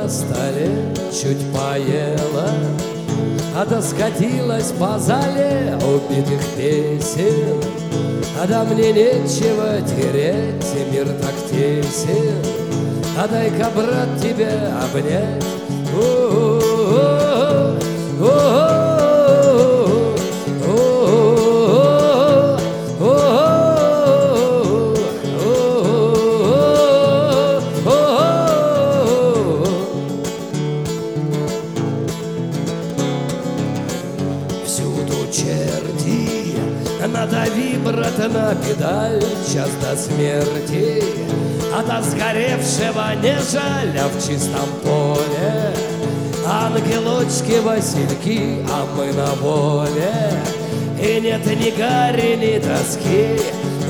столе чуть поела, а да скатилась по зале убитых песен. А да мне нечего терять, и мир так тесен. А дай-ка, брат, тебя обнять. Всюду черти, надави, брат, на педаль, час до смерти. А до сгоревшего не жаль, а в чистом поле ангелочки, васильки, а мы на воле. И нет ни гари, ни тоски.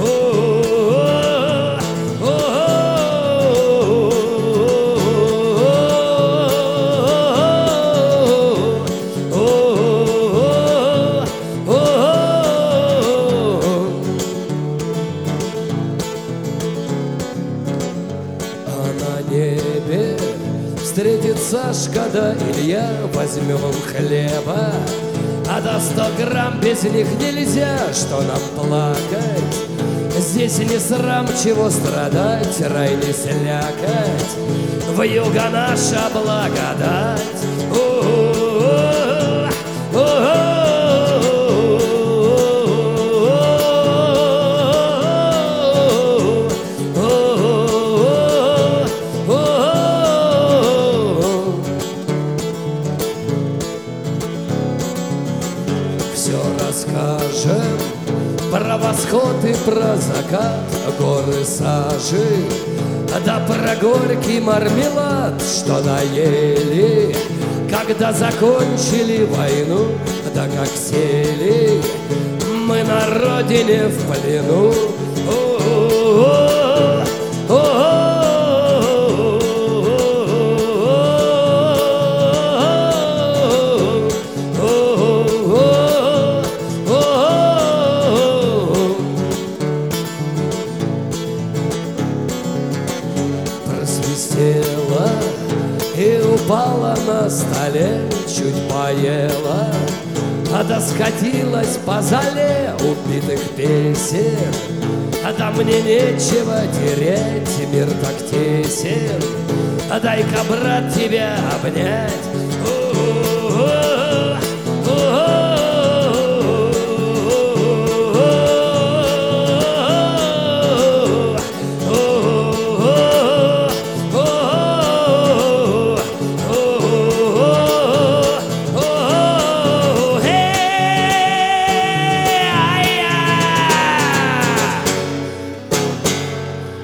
Небе встретит Сашка да Илья, возьмем хлеба, а до 100 грамм без них нельзя, что нам плакать. Здесь не срам, чего страдать, рай не слякать, вьюга наша благодать. Все расскажем про восход и про закат, горы сажи, да про горький мармелад, что наели, когда закончили войну, да как сели мы на родине в плену. Просвистела и упала на столе, чуть поела, а да скатилась по зале убитых песен. А да мне нечего терять, мир так тесен. А дай-ка, брат, тебя обнять.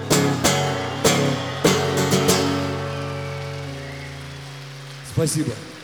Спасибо.